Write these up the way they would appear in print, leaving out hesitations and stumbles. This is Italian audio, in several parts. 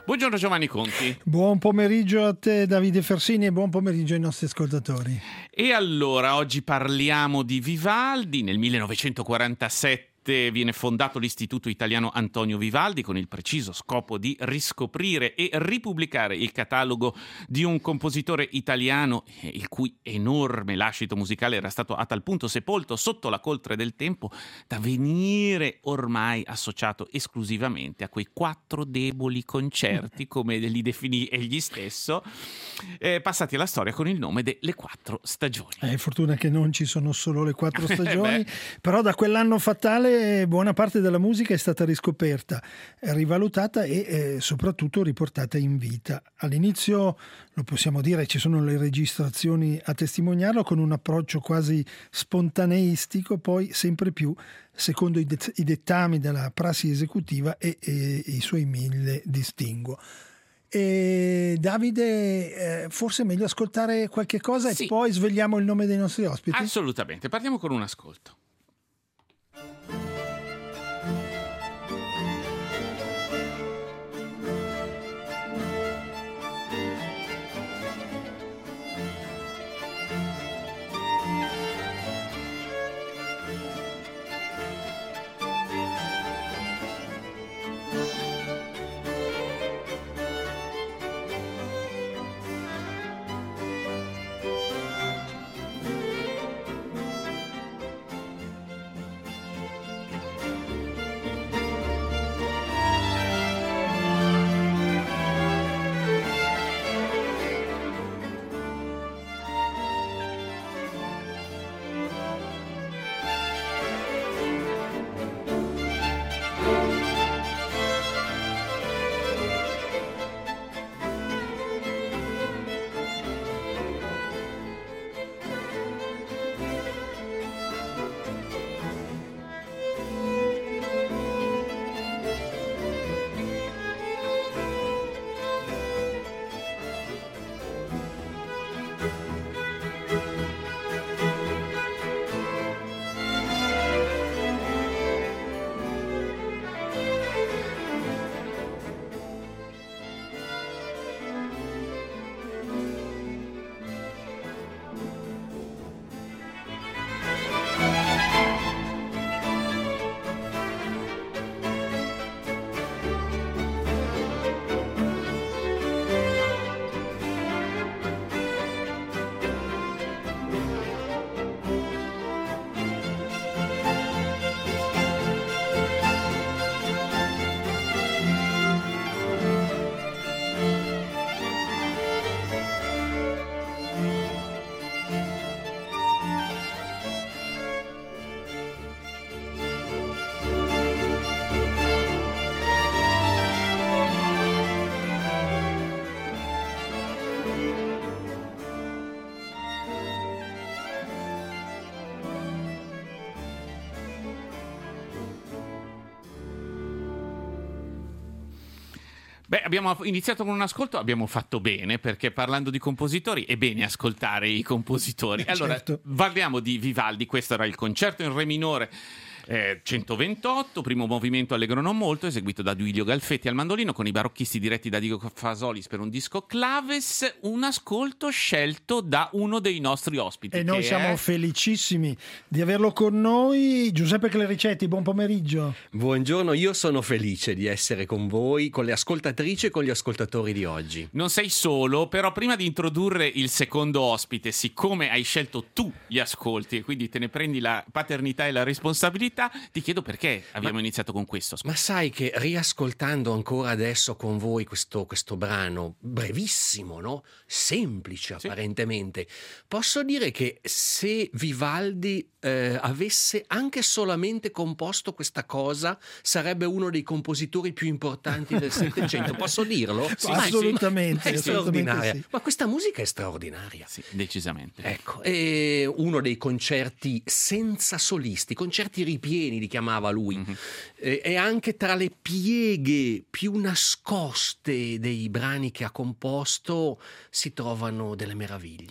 Buongiorno Giovanni Conti. Buon pomeriggio a te Davide Fersini e buon pomeriggio ai nostri ascoltatori. E allora oggi parliamo di Vivaldi. Nel 1947 viene fondato l'Istituto Italiano Antonio Vivaldi con il preciso scopo di riscoprire e ripubblicare il catalogo di un compositore italiano il cui enorme lascito musicale era stato a tal punto sepolto sotto la coltre del tempo da venire ormai associato esclusivamente a quei 4 deboli concerti, come li definì egli stesso, passati alla storia con il nome delle 4 stagioni. Fortuna che non ci sono solo le 4 stagioni, però da quell'anno fatale buona parte della musica è stata riscoperta, rivalutata e soprattutto riportata in vita. All'inizio, lo possiamo dire, ci sono le registrazioni a testimoniarlo, con un approccio quasi spontaneistico, poi sempre più secondo i dettami della prassi esecutiva e i suoi 1000 distinguo. E Davide, forse è meglio ascoltare qualche cosa e poi svegliamo il nome dei nostri ospiti? Assolutamente, partiamo con un ascolto. Beh, abbiamo iniziato con un ascolto, abbiamo fatto bene, perché parlando di compositori è bene ascoltare i compositori. Allora, certo. Parliamo di Vivaldi, questo era il concerto in re minore 128, primo movimento allegro non molto, eseguito da Duilio Galfetti al mandolino, con i barocchisti diretti da Diego Fasolis per un disco claves, un ascolto scelto da uno dei nostri ospiti. E noi siamo felicissimi di averlo con noi. Giuseppe Clericetti, buon pomeriggio. Buongiorno, io sono felice di essere con voi, con le ascoltatrici e con gli ascoltatori di oggi. Non sei solo, però prima di introdurre il secondo ospite, siccome hai scelto tu gli ascolti e quindi te ne prendi la paternità e la responsabilità, ti chiedo perché abbiamo iniziato con questo. Ma sai che riascoltando ancora adesso con voi questo brano brevissimo, no? Semplice apparentemente, posso dire che se Vivaldi avesse anche solamente composto questa cosa, sarebbe uno dei compositori più importanti del Settecento. Posso dirlo? Sì, assolutamente. È straordinaria. Sì. Ma questa musica è straordinaria. Sì, decisamente. Ecco, è uno dei concerti senza solisti, concerti ripieni li chiamava lui. Mm-hmm. E anche tra le pieghe più nascoste dei brani che ha composto si trovano delle meraviglie.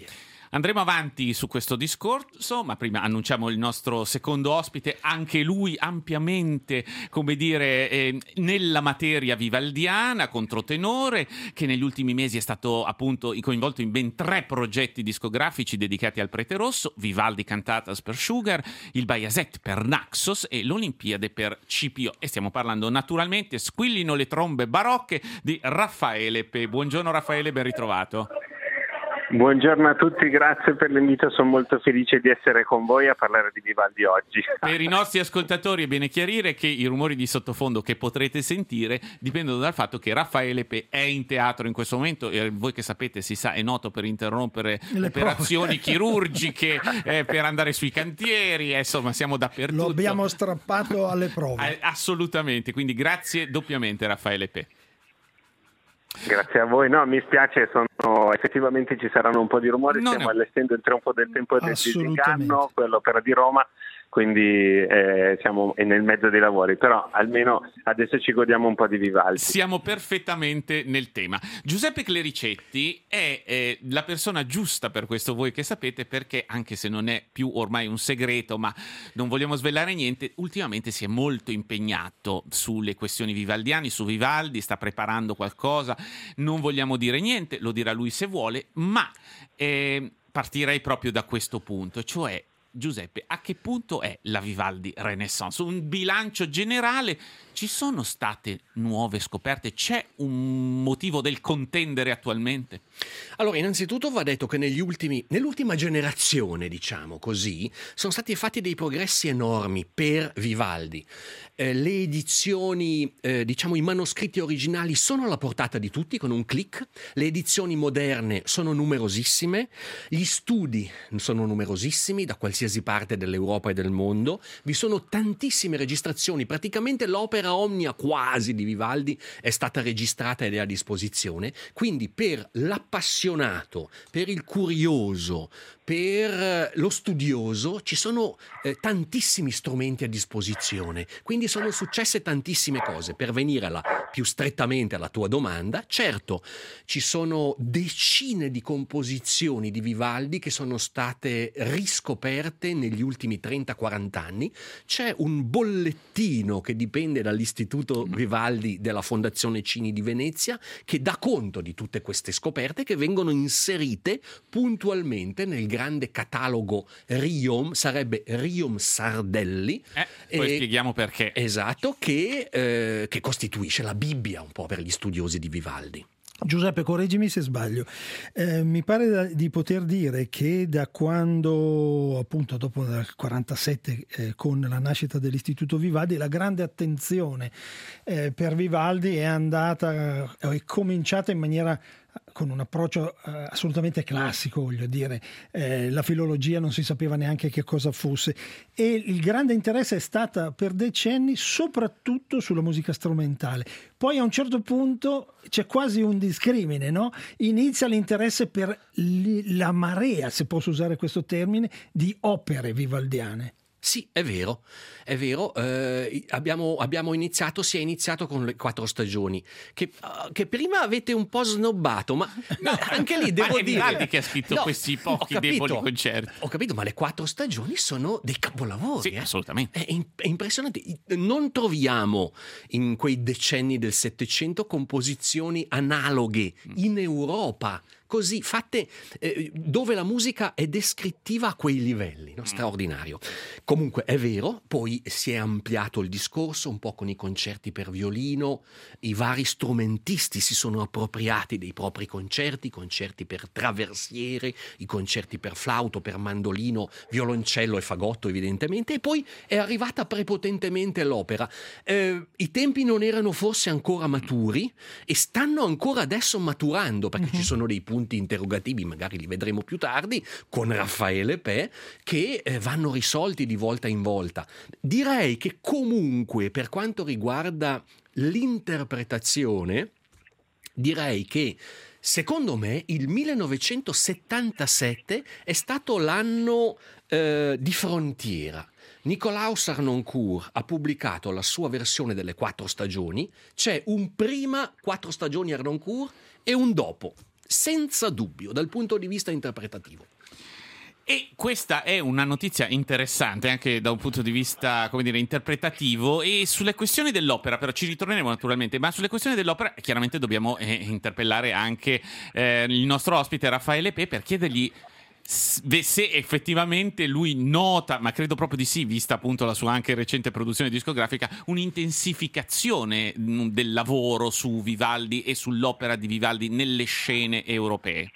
Andremo avanti su questo discorso, ma prima annunciamo il nostro secondo ospite, anche lui ampiamente, come dire, nella materia vivaldiana, controtenore, che negli ultimi mesi è stato appunto coinvolto in ben 3 progetti discografici dedicati al Prete Rosso: Vivaldi Cantatas per Sugar, il Bajazet per Naxos e l'Olimpiade per CPO. E stiamo parlando naturalmente, squillino le trombe barocche, di Raffaele Pe. Buongiorno Raffaele, ben ritrovato. Buongiorno a tutti, grazie per l'invito, sono molto felice di essere con voi a parlare di Vivaldi oggi. Per i nostri ascoltatori è bene chiarire che i rumori di sottofondo che potrete sentire dipendono dal fatto che Raffaele Pe è in teatro in questo momento, e voi che sapete, si sa, è noto per interrompere le operazioni chirurgiche, per andare sui cantieri, insomma siamo dappertutto. Lo abbiamo strappato alle prove. Assolutamente, quindi grazie doppiamente Raffaele Pe. Grazie a voi. No, mi spiace, effettivamente ci saranno un po' di rumori, stiamo allestendo il trionfo del tempo del Zilliganno, quell'opera di Roma, quindi siamo nel mezzo dei lavori, però almeno adesso ci godiamo un po' di Vivaldi. Siamo perfettamente nel tema. Giuseppe Clericetti è la persona giusta per questo, voi che sapete, perché anche se non è più ormai un segreto, ma non vogliamo svelare niente, ultimamente si è molto impegnato sulle questioni vivaldiane, su Vivaldi, sta preparando qualcosa, non vogliamo dire niente, lo dirà lui se vuole, ma partirei proprio da questo punto, cioè Giuseppe, a che punto è la Vivaldi Renaissance? Un bilancio generale, ci sono state nuove scoperte? C'è un motivo del contendere attualmente? Allora, innanzitutto va detto che nell'ultima generazione, diciamo così, sono stati fatti dei progressi enormi per Vivaldi. Le edizioni, diciamo i manoscritti originali sono alla portata di tutti con un click, le edizioni moderne sono numerosissime, gli studi sono numerosissimi da qualsiasi parte dell'Europa e del mondo, vi sono tantissime registrazioni, praticamente l'opera omnia quasi di Vivaldi è stata registrata ed è a disposizione, quindi per l'appassionato, per il curioso, per lo studioso ci sono tantissimi strumenti a disposizione, quindi sono successe tantissime cose. Per venire più strettamente alla tua domanda, certo, ci sono decine di composizioni di Vivaldi che sono state riscoperte negli ultimi 30-40 anni. C'è un bollettino che dipende dall'Istituto Vivaldi della Fondazione Cini di Venezia che dà conto di tutte queste scoperte che vengono inserite puntualmente nel grande catalogo Riom, sarebbe Riom Sardelli. Poi spieghiamo perché. Esatto, che costituisce la Bibbia un po' per gli studiosi di Vivaldi. Giuseppe, correggimi se sbaglio, mi pare di poter dire che da quando, appunto dopo il 47, con la nascita dell'Istituto Vivaldi, la grande attenzione per Vivaldi è cominciata in maniera con un approccio assolutamente classico, voglio dire, la filologia non si sapeva neanche che cosa fosse, e il grande interesse è stata per decenni soprattutto sulla musica strumentale. Poi a un certo punto c'è quasi un discrimine, no? Inizia l'interesse per la marea, se posso usare questo termine, di opere vivaldiane. Sì, è vero. Si è iniziato con le 4 stagioni, che prima avete un po' snobbato, ma anche lì devo dire... Ma è Vivaldi che ha scritto questi pochi deboli concerti. Ho capito, ma le 4 stagioni sono dei capolavori. Sì, assolutamente. È impressionante. Non troviamo in quei decenni del Settecento composizioni analoghe in Europa, così fatte, dove la musica è descrittiva a quei livelli, no? Straordinario. Comunque è vero, poi si è ampliato il discorso un po' con i concerti per violino, i vari strumentisti si sono appropriati dei propri concerti per traversiere, i concerti per flauto, per mandolino, violoncello e fagotto evidentemente, e poi è arrivata prepotentemente l'opera. I tempi non erano forse ancora maturi e stanno ancora adesso maturando, perché ci sono dei punti interrogativi, magari li vedremo più tardi, con Raffaele Pe, che vanno risolti di volta in volta. Direi che comunque, per quanto riguarda l'interpretazione, direi che secondo me il 1977 è stato l'anno di frontiera. Nikolaus Harnoncourt ha pubblicato la sua versione delle 4 stagioni, c'è un prima 4 stagioni Harnoncourt e un dopo, senza dubbio, dal punto di vista interpretativo. E questa è una notizia interessante anche da un punto di vista, come dire, interpretativo. E sulle questioni dell'opera, però ci ritorneremo naturalmente, ma sulle questioni dell'opera chiaramente dobbiamo interpellare anche il nostro ospite Raffaele Pe per chiedergli se effettivamente lui nota, ma credo proprio di sì, vista appunto la sua anche recente produzione discografica, un'intensificazione del lavoro su Vivaldi e sull'opera di Vivaldi nelle scene europee.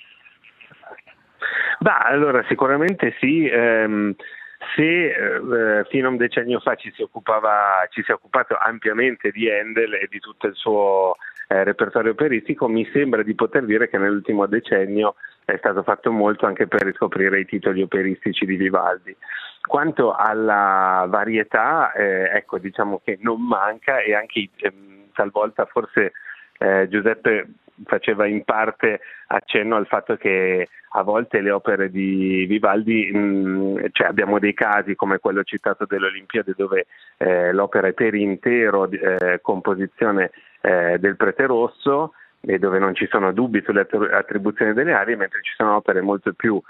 Allora sicuramente sì. Se fino a un decennio fa ci si è occupato ampiamente di Handel e di tutto il suo repertorio operistico, mi sembra di poter dire che nell'ultimo decennio è stato fatto molto anche per riscoprire i titoli operistici di Vivaldi. Quanto alla varietà, ecco, diciamo che non manca, e anche talvolta forse Giuseppe faceva in parte accenno al fatto che a volte le opere di Vivaldi, cioè abbiamo dei casi come quello citato delle Olimpiadi dove l'opera è per intero composizione del Prete Rosso e dove non ci sono dubbi sulle attribuzioni delle arie, mentre ci sono opere molto più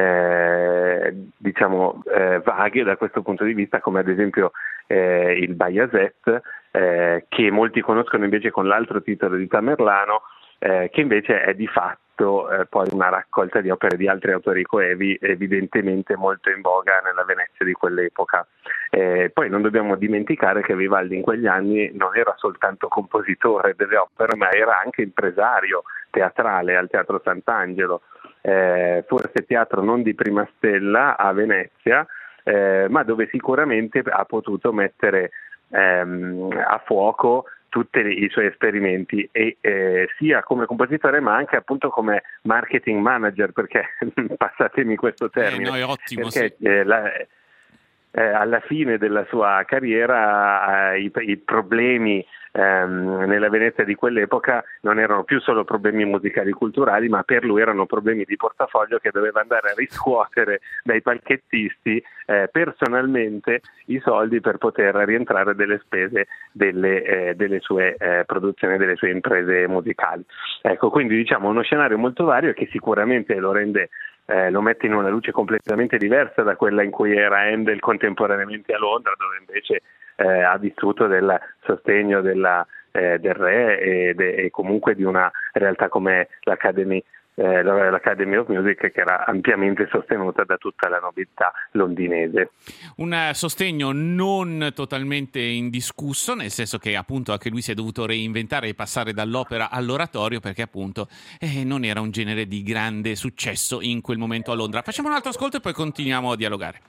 vaghe da questo punto di vista, come ad esempio il Bajazet, che molti conoscono invece con l'altro titolo di Tamerlano, che invece è di fatto poi una raccolta di opere di altri autori coevi, evidentemente molto in voga nella Venezia di quell'epoca. Poi non dobbiamo dimenticare che Vivaldi in quegli anni non era soltanto compositore delle opere, ma era anche impresario teatrale al Teatro Sant'Angelo, forse teatro non di prima stella a Venezia, ma dove sicuramente ha potuto mettere a fuoco tutti i suoi esperimenti, e sia come compositore ma anche appunto come marketing manager, perché passatemi questo termine, no, è ottimo, perché sì. Alla fine della sua carriera i problemi nella Venezia di quell'epoca non erano più solo problemi musicali culturali, ma per lui erano problemi di portafoglio che doveva andare a riscuotere dai palchettisti personalmente i soldi per poter rientrare delle spese delle sue produzioni, delle sue imprese musicali. Ecco, quindi diciamo uno scenario molto vario che sicuramente lo mette in una luce completamente diversa da quella in cui era Handel contemporaneamente a Londra, dove invece ha vissuto del sostegno del re e comunque di una realtà come l'Academy of Music, che era ampiamente sostenuta da tutta la nobiltà londinese. Un sostegno non totalmente indiscusso, nel senso che appunto anche lui si è dovuto reinventare e passare dall'opera all'oratorio, perché appunto non era un genere di grande successo in quel momento a Londra. Facciamo un altro ascolto e poi continuiamo a dialogare.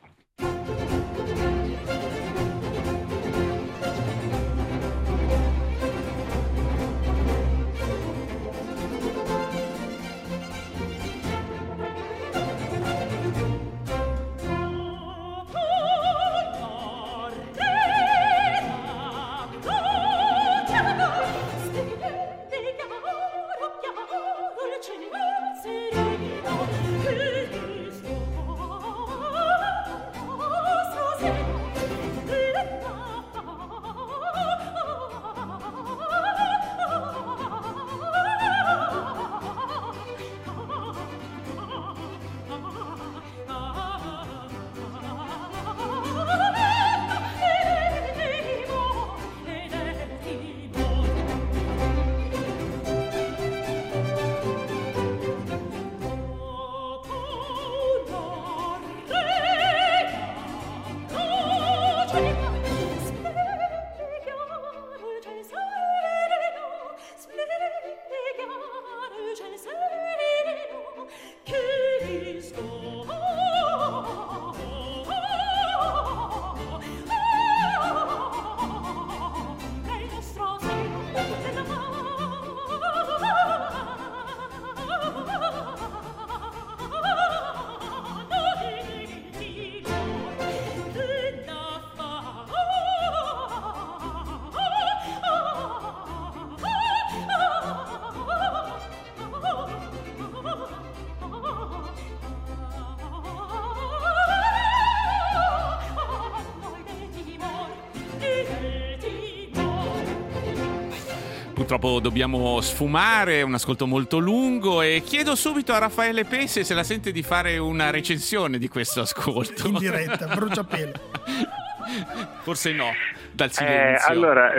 purtroppo dobbiamo sfumare, è un ascolto molto lungo e chiedo subito a Raffaele Pesse se la sente di fare una recensione di questo ascolto. In diretta, bruciapelo. Forse no, dal silenzio. Allora,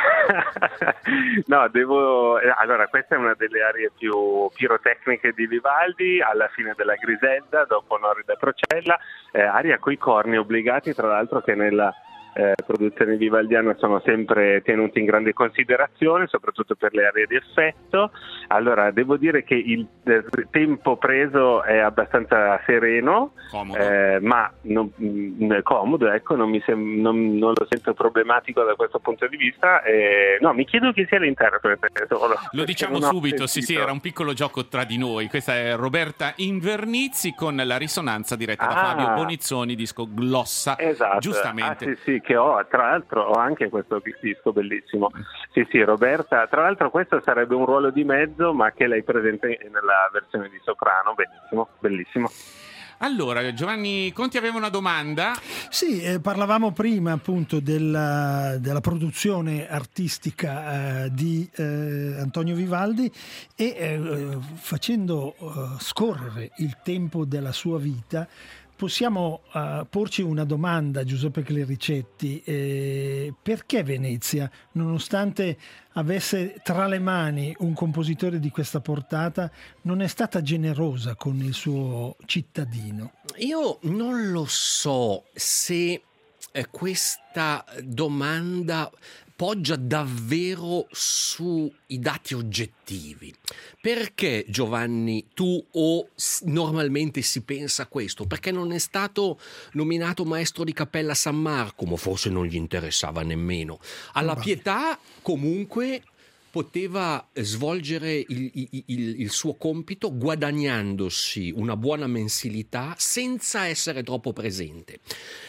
no, allora, questa è una delle arie più pirotecniche di Vivaldi, alla fine della Griselda, dopo Norrida Procella, aria coi corni obbligati, tra l'altro, che nella produzione vivaldiana sono sempre tenuti in grande considerazione, soprattutto per le aree di effetto. Allora, devo dire che il tempo preso è abbastanza sereno, ma comodo, ecco, non lo sento problematico da questo punto di vista. No, mi chiedo chi sia l'interprete. Lo diciamo subito, sì, era un piccolo gioco tra di noi. Questa è Roberta Invernizzi con la risonanza diretta da Fabio Bonizzoni, disco Glossa. Esatto. Giustamente. Sì, che tra l'altro ho anche questo disco bellissimo. Sì, Roberta, tra l'altro questo sarebbe un ruolo di mezzo, ma che lei presenta nella versione di soprano, bellissimo. Allora, Giovanni Conti aveva una domanda. Sì, parlavamo prima appunto della produzione artistica di Antonio Vivaldi e facendo scorrere il tempo della sua vita possiamo porci una domanda, Giuseppe Clericetti. Perché Venezia, nonostante avesse tra le mani un compositore di questa portata, non è stata generosa con il suo cittadino? Io non lo so se questa domanda poggia davvero sui dati oggettivi. Perché, Giovanni, normalmente si pensa questo? Perché non è stato nominato maestro di cappella a San Marco, ma forse non gli interessava nemmeno. Alla Pietà comunque poteva svolgere il suo compito guadagnandosi una buona mensilità senza essere troppo presente.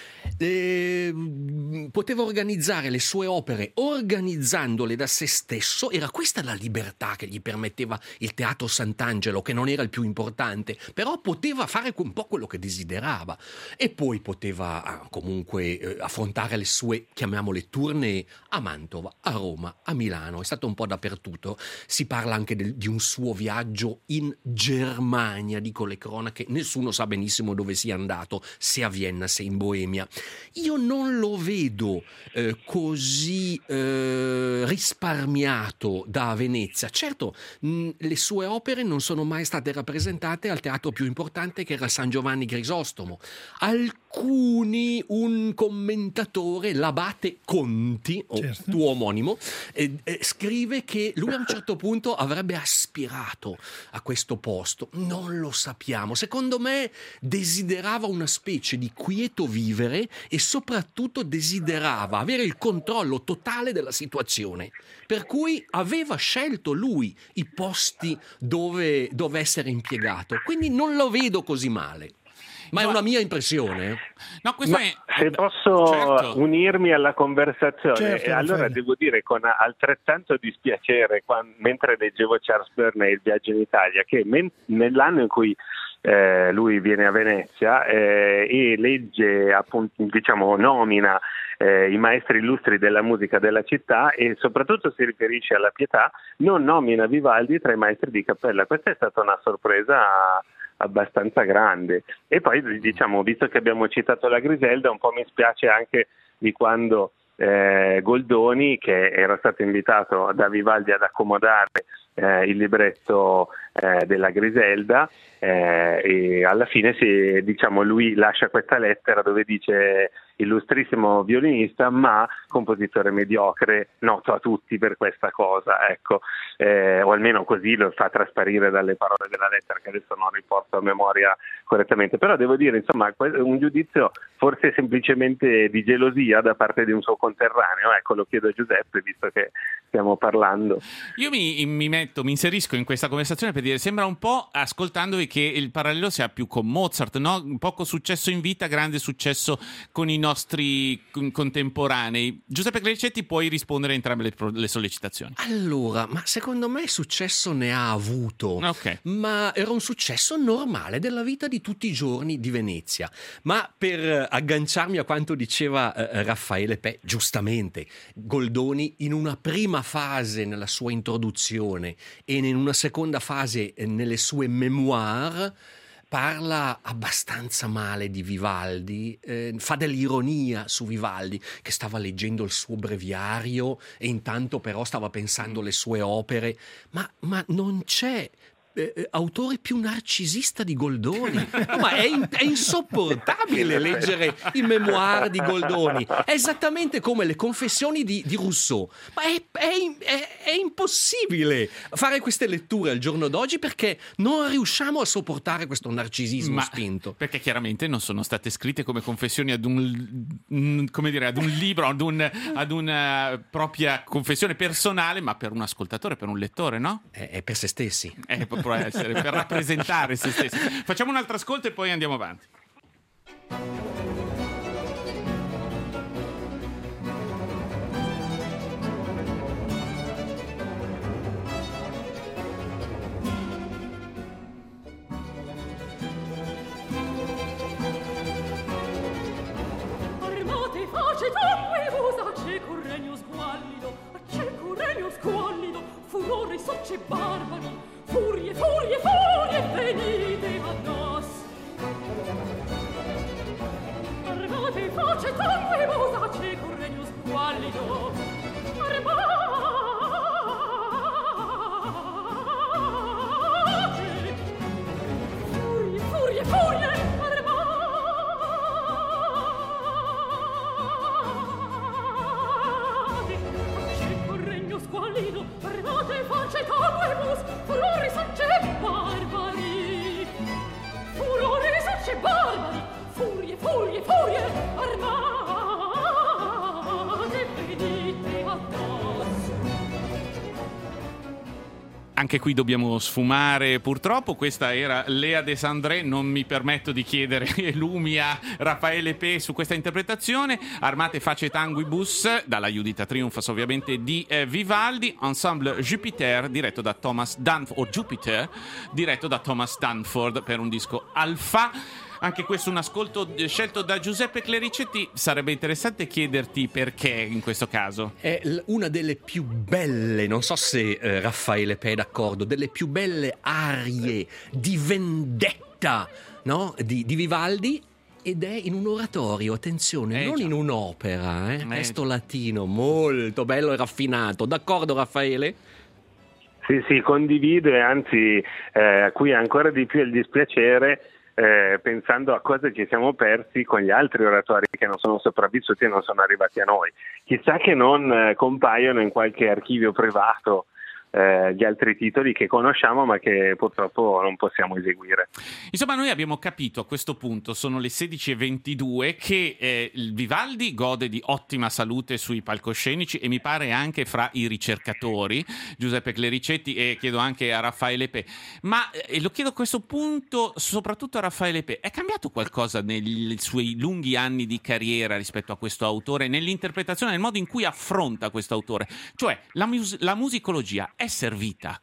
Poteva organizzare le sue opere organizzandole da se stesso. Era questa la libertà che gli permetteva il Teatro Sant'Angelo, che non era il più importante, però poteva fare un po' quello che desiderava, e poi poteva comunque affrontare le sue, chiamiamole, tournée a Mantova, a Roma, a Milano. È stato un po' dappertutto. Si parla anche di un suo viaggio in Germania, dico le cronache, nessuno sa benissimo dove sia andato, se a Vienna, se in Boemia. Io non lo vedo così risparmiato da Venezia. Certo, le sue opere non sono mai state rappresentate al teatro più importante, che era San Giovanni Grisostomo. Un commentatore, l'abate Conti, tuo omonimo, scrive che lui a un certo punto avrebbe aspirato a questo posto. Non lo sappiamo. Secondo me desiderava una specie di quieto vivere e soprattutto desiderava avere il controllo totale della situazione, per cui aveva scelto lui i posti dove essere impiegato. Quindi non lo vedo così male. Ma è una mia impressione. No, questo è... Se posso unirmi alla conversazione, allora devo dire con altrettanto dispiacere, mentre leggevo Charles Burney, Il viaggio in Italia, che nell'anno in cui lui viene a Venezia e legge, appunto, nomina i maestri illustri della musica della città, e soprattutto si riferisce alla Pietà, non nomina Vivaldi tra i maestri di cappella. Questa è stata una sorpresa abbastanza grande. E poi, visto che abbiamo citato la Griselda, un po' mi spiace anche di quando Goldoni, che era stato invitato da Vivaldi ad accomodare il libretto della Griselda, e alla fine lui lascia questa lettera dove dice: illustrissimo violinista, ma compositore mediocre, noto a tutti per questa cosa, ecco, o almeno così lo fa trasparire dalle parole della lettera, che adesso non riporto a memoria correttamente. Però devo dire, insomma, un giudizio forse semplicemente di gelosia da parte di un suo conterraneo. Ecco, lo chiedo a Giuseppe, visto che stiamo parlando. Io mi inserisco in questa conversazione per dire, sembra un po', ascoltandovi, che il parallelo sia più con Mozart, no? Poco successo in vita, grande successo con i nostri contemporanei. Giuseppe Clericetti, puoi rispondere a entrambe le sollecitazioni. Allora, ma secondo me successo ne ha avuto, ma era un successo normale della vita di tutti i giorni di Venezia. Ma per agganciarmi a quanto diceva Raffaele Pe, giustamente, Goldoni in una prima fase nella sua introduzione e in una seconda fase nelle sue memoir parla abbastanza male di Vivaldi, fa dell'ironia su Vivaldi, che stava leggendo il suo breviario e intanto però stava pensando alle sue opere, ma non c'è autore più narcisista di Goldoni. No, ma è insopportabile leggere i memoir di Goldoni. È esattamente come le confessioni di Rousseau. Ma è impossibile fare queste letture al giorno d'oggi, perché non riusciamo a sopportare questo narcisismo spinto. Perché chiaramente non sono state scritte come confessioni ad un libro, ad una propria confessione personale, ma per un ascoltatore, per un lettore, no? È per se stessi. Può essere per rappresentare se stessi. Facciamo un altro ascolto e poi andiamo avanti. Armate, face tangue, vosa, acceco regno squallido, furore socce barbari, furie, furie, furie, venite a nos. Armate, face tangue, vosa, acceco regno squallido, armate, furie, furie, furie, squallido, armate, face tabuebus, furori sacce barbari, furori sacce barbari, furie, furie, furie, armate, venite a nos. Anche qui dobbiamo sfumare, purtroppo. Questa era Lea De Sandré. Non mi permetto di chiedere lumi a Raffaele Pe su questa interpretazione. Armate face tanguibus, dalla Judith Triumphas ovviamente, di Vivaldi. Ensemble Jupiter diretto da Thomas Danforth, o Jupiter diretto da Thomas Danforth, per un disco Alpha. Anche questo un ascolto scelto da Giuseppe Clericetti. Sarebbe interessante chiederti perché in questo caso. È una delle più belle, non so se Raffaele Pe è d'accordo, delle più belle arie di vendetta, no? di Vivaldi, ed è in un oratorio, attenzione, non in un'opera, testo latino, molto bello e raffinato. D'accordo, Raffaele? Sì, condivido, e anzi qui ancora di più il dispiacere, pensando a cose che siamo persi con gli altri oratori che non sono sopravvissuti e non sono arrivati a noi. Chissà che non compaiono in qualche archivio privato gli altri titoli che conosciamo ma che purtroppo non possiamo eseguire. Insomma, noi abbiamo capito a questo punto, sono le 16:22, che il Vivaldi gode di ottima salute sui palcoscenici, e mi pare anche fra i ricercatori, Giuseppe Clericetti, e chiedo anche a Raffaele Pe. Ma lo chiedo a questo punto soprattutto a Raffaele Pe: è cambiato qualcosa nei suoi lunghi anni di carriera rispetto a questo autore, nell'interpretazione, nel modo in cui affronta questo autore? Cioè, la musicologia è servita?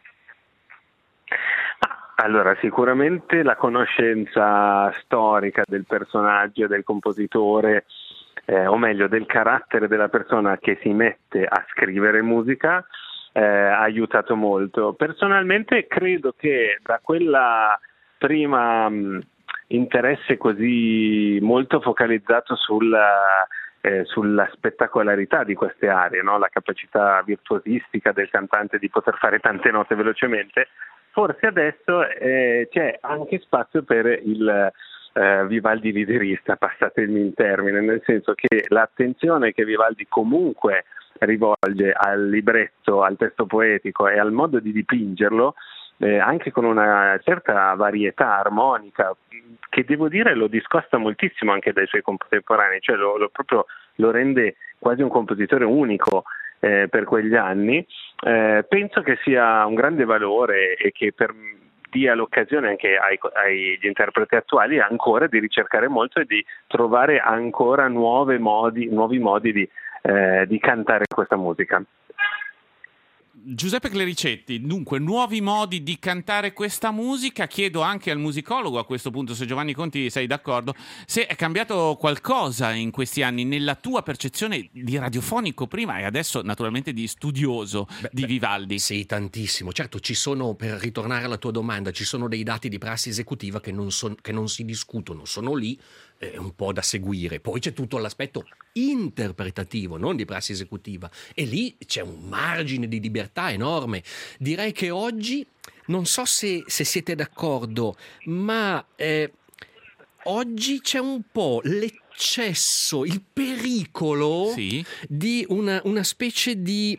Allora, sicuramente la conoscenza storica del personaggio, del compositore, o meglio del carattere della persona che si mette a scrivere musica, ha aiutato molto. Personalmente credo che da quella prima interesse così molto focalizzato sulla spettacolarità di queste arie, no? La capacità virtuosistica del cantante di poter fare tante note velocemente, forse adesso c'è anche spazio per il Vivaldi liderista, passatemi il termine, nel senso che l'attenzione che Vivaldi comunque rivolge al libretto, al testo poetico e al modo di dipingerlo, anche con una certa varietà armonica, che devo dire lo discosta moltissimo anche dai suoi contemporanei, cioè proprio lo rende quasi un compositore unico per quegli anni. Penso che sia un grande valore e che dia l'occasione anche agli interpreti attuali ancora di ricercare molto e di trovare ancora nuovi modi di cantare questa musica. Giuseppe Clericetti, dunque nuovi modi di cantare questa musica. Chiedo anche al musicologo a questo punto, se Giovanni Conti sei d'accordo, se è cambiato qualcosa in questi anni nella tua percezione di radiofonico prima e adesso naturalmente di studioso di Vivaldi. Sì, tantissimo. Certo, ci sono, per ritornare alla tua domanda, ci sono dei dati di prassi esecutiva che non si discutono, sono lì, un po' da seguire. Poi c'è tutto l'aspetto interpretativo, non di prassi esecutiva, e lì c'è un margine di libertà enorme. Direi che oggi, non so se siete d'accordo, ma oggi c'è un po' l'eccesso, il pericolo di una specie di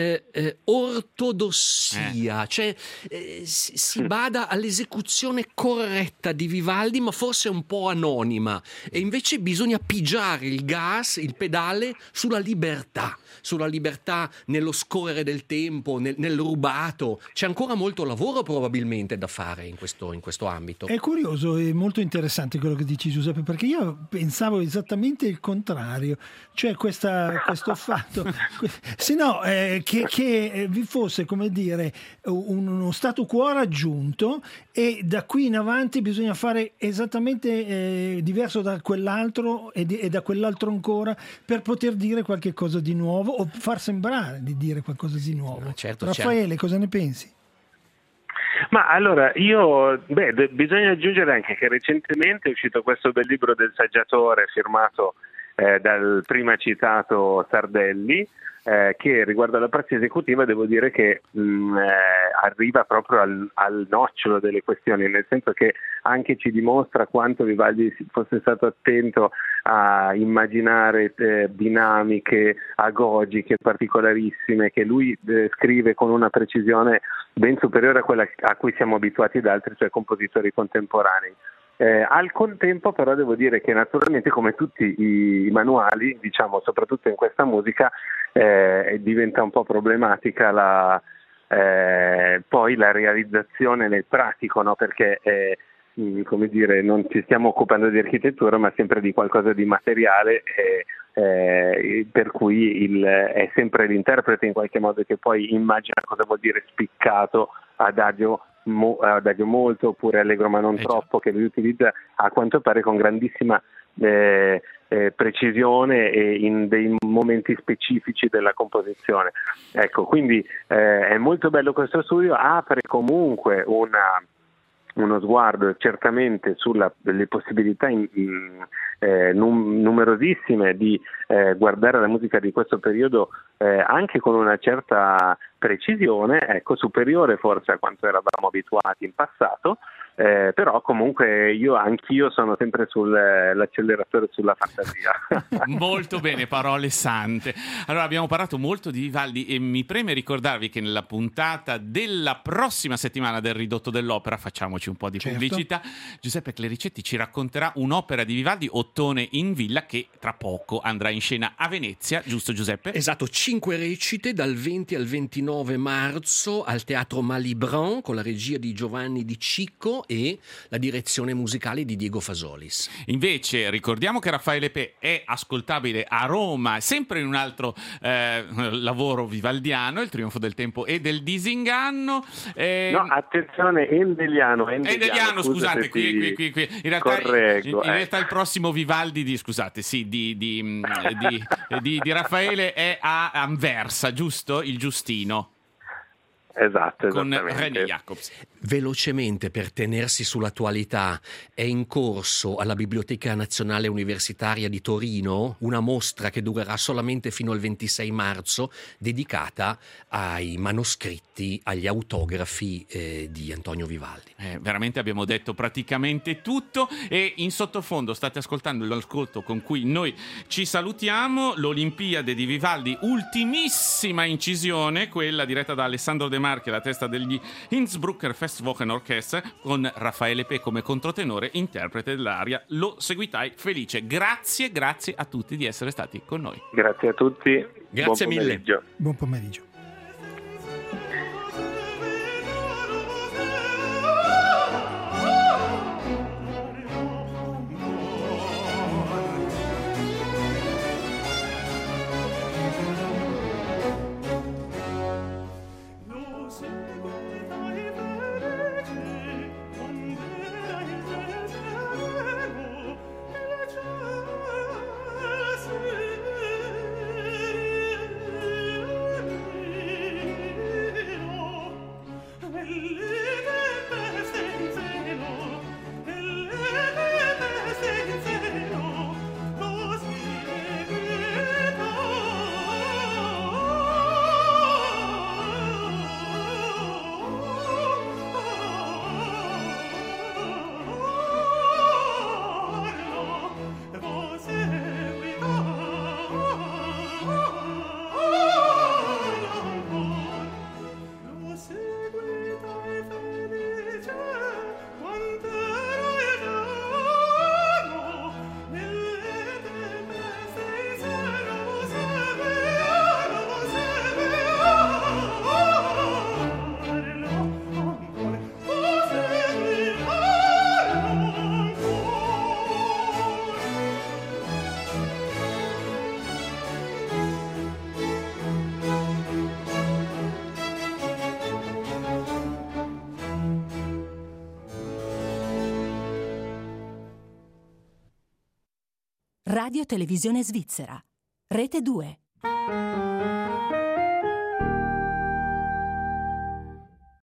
ortodossia, cioè si bada all'esecuzione corretta di Vivaldi, ma forse un po' anonima, e invece bisogna pigiare il gas, il pedale sulla libertà nello scorrere del tempo, nel rubato. C'è ancora molto lavoro probabilmente da fare in questo ambito. È curioso e molto interessante quello che dici, Giuseppe, perché io pensavo esattamente il contrario, cioè questo fatto che vi fosse, come dire, uno statu quo raggiunto e da qui in avanti bisogna fare esattamente diverso da quell'altro e da quell'altro ancora per poter dire qualche cosa di nuovo o far sembrare di dire qualcosa di nuovo. Certo, Raffaele, cosa ne pensi? Ma allora, bisogna aggiungere anche che recentemente è uscito questo bel libro del saggiatore firmato dal prima citato Sardelli, che riguarda la prassi esecutiva. Devo dire che arriva proprio al nocciolo delle questioni, nel senso che anche ci dimostra quanto Vivaldi fosse stato attento a immaginare dinamiche agogiche particolarissime, che lui scrive con una precisione ben superiore a quella a cui siamo abituati da altri suoi compositori contemporanei. Al contempo però devo dire che naturalmente, come tutti i manuali, diciamo soprattutto in questa musica, diventa un po' problematica poi la realizzazione nel pratico, no? Perché come dire, non ci stiamo occupando di architettura ma sempre di qualcosa di materiale, per cui è sempre l'interprete in qualche modo che poi immagina cosa vuol dire spiccato, adagio molto, oppure allegro ma non troppo, che lui utilizza a quanto pare con grandissima precisione e in dei momenti specifici della composizione. Ecco, quindi è molto bello questo studio, apre comunque uno sguardo certamente sulle possibilità numerosissime di guardare la musica di questo periodo anche con una certa precisione, superiore forse a quanto eravamo abituati in passato, però comunque anch'io sono sempre sull'acceleratore, sulla fantasia. Molto bene, parole sante. Allora, abbiamo parlato molto di Vivaldi e mi preme ricordarvi che nella puntata della prossima settimana del Ridotto dell'Opera, facciamoci un po' di pubblicità, Giuseppe Clericetti ci racconterà un'opera di Vivaldi, Ottone in Villa, che tra poco andrà in scena a Venezia, giusto Giuseppe? Esatto, 5 recite dal 20 al 29 marzo al Teatro Malibran con la regia di Giovanni Di Cicco e la direzione musicale di Diego Fasolis. Invece ricordiamo che Raffaele Pe è ascoltabile a Roma, sempre in un altro lavoro vivaldiano, Il trionfo del tempo e del disinganno. No, attenzione, Endeliano, scusate, qui. In realtà il prossimo Vivaldi di Raffaele è a Anversa, giusto? Il Giustino. Esatto, con René Jacobs. Velocemente, per tenersi sull'attualità, è in corso alla Biblioteca Nazionale Universitaria di Torino una mostra che durerà solamente fino al 26 marzo dedicata ai manoscritti, agli autografi di Antonio Vivaldi. Veramente abbiamo detto praticamente tutto, e in sottofondo state ascoltando l'ascolto con cui noi ci salutiamo, l'Olimpiade di Vivaldi, ultimissima incisione, quella diretta da Alessandro De Marchi alla testa degli Innsbrucker Festwochen Orchestra, con Raffaele Pe come controtenore, interprete dell'aria Lo seguitai felice. Grazie a tutti di essere stati con noi. Grazie a tutti. Grazie mille. Buon pomeriggio. Radio Televisione Svizzera. Rete 2.